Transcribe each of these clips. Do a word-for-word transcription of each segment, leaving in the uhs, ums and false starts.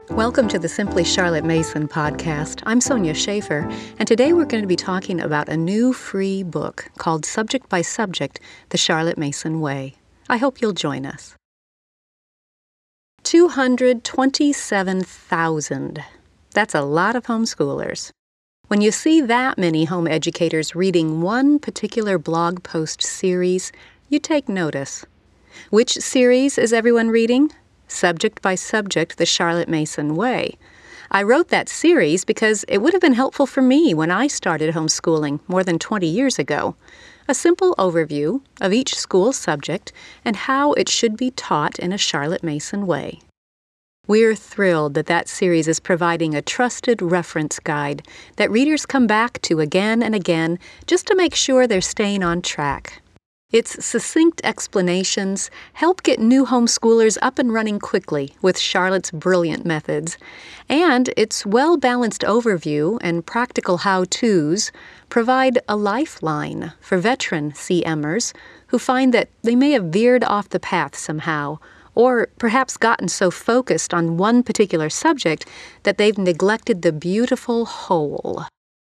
Welcome to the Simply Charlotte Mason podcast. I'm Sonia Schaefer, and today we're going to be talking about a new free book called Subject by Subject, The Charlotte Mason Way. I hope you'll join us. two hundred twenty-seven thousand. That's a lot of homeschoolers. When you see that many home educators reading one particular blog post series, you take notice. Which series is everyone reading? Subject by Subject, The Charlotte Mason Way. I wrote that series because it would have been helpful for me when I started homeschooling more than twenty years ago. A simple overview of each school subject and how it should be taught in a Charlotte Mason way. We're thrilled that that series is providing a trusted reference guide that readers come back to again and again just to make sure they're staying on track. Its succinct explanations help get new homeschoolers up and running quickly with Charlotte's brilliant methods, and its well-balanced overview and practical how-tos provide a lifeline for veteran C Mers who find that they may have veered off the path somehow, or perhaps gotten so focused on one particular subject that they've neglected the beautiful whole.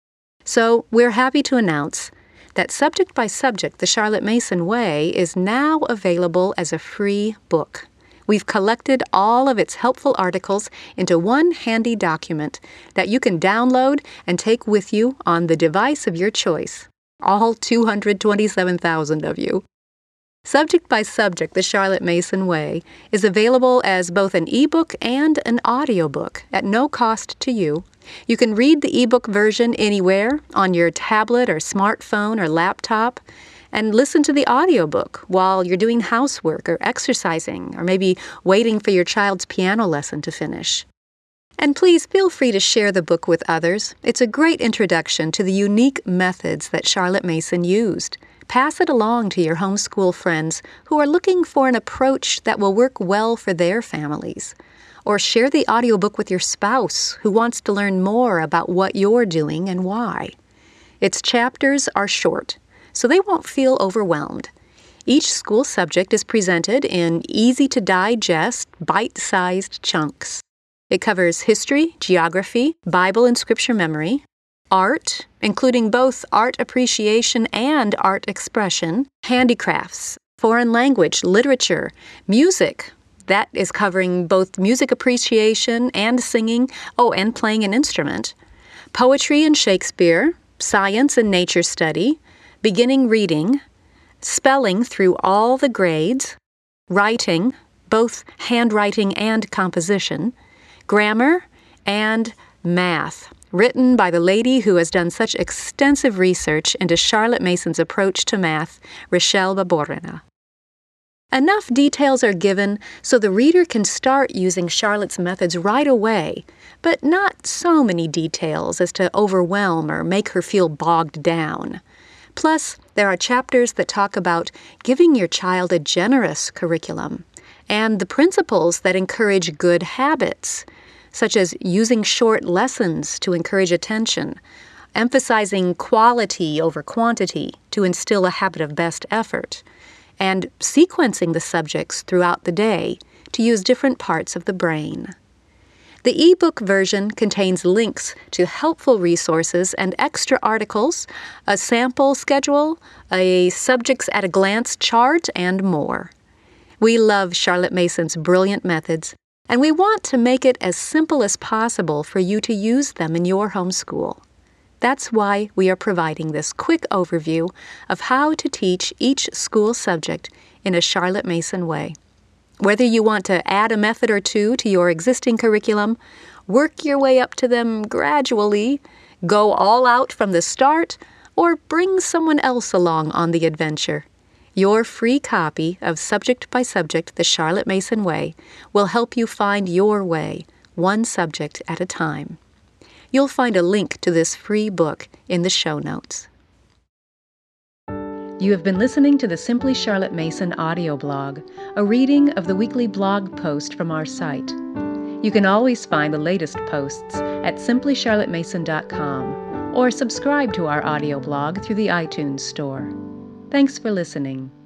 So we're happy to announce that Subject by Subject, The Charlotte Mason Way is now available as a free book. We've collected all of its helpful articles into one handy document that you can download and take with you on the device of your choice, all two hundred twenty-seven thousand of you. Subject by Subject, The Charlotte Mason Way is available as both an ebook and an audiobook at no cost to you. You can read the ebook version anywhere on your tablet or smartphone or laptop and listen to the audiobook while you're doing housework or exercising or maybe waiting for your child's piano lesson to finish. And please feel free to share the book with others. It's a great introduction to the unique methods that Charlotte Mason used. Pass it along to your homeschool friends who are looking for an approach that will work well for their families. Or share the audiobook with your spouse who wants to learn more about what you're doing and why. Its chapters are short, so they won't feel overwhelmed. Each school subject is presented in easy-to-digest, bite-sized chunks. It covers history, geography, Bible and scripture memory, art, including both art appreciation and art expression, handicrafts, foreign language, literature, music. That is covering both music appreciation and singing, oh, and playing an instrument, poetry and Shakespeare, science and nature study, beginning reading, spelling through all the grades, writing, both handwriting and composition, grammar, and math, written by the lady who has done such extensive research into Charlotte Mason's approach to math, Rachelle Baborina. Enough details are given so the reader can start using Charlotte's methods right away, but not so many details as to overwhelm or make her feel bogged down. Plus, there are chapters that talk about giving your child a generous curriculum and the principles that encourage good habits, such as using short lessons to encourage attention, emphasizing quality over quantity to instill a habit of best effort, and sequencing the subjects throughout the day to use different parts of the brain. The ebook version contains links to helpful resources and extra articles, a sample schedule, a subjects at a glance chart, and more. We love Charlotte Mason's brilliant methods, and we want to make it as simple as possible for you to use them in your homeschool. That's why we are providing this quick overview of how to teach each school subject in a Charlotte Mason way. Whether you want to add a method or two to your existing curriculum, work your way up to them gradually, go all out from the start, or bring someone else along on the adventure, your free copy of Subject by Subject, The Charlotte Mason Way will help you find your way, one subject at a time. You'll find a link to this free book in the show notes. You have been listening to the Simply Charlotte Mason audio blog, a reading of the weekly blog post from our site. You can always find the latest posts at simply charlotte mason dot com or subscribe to our audio blog through the iTunes Store. Thanks for listening.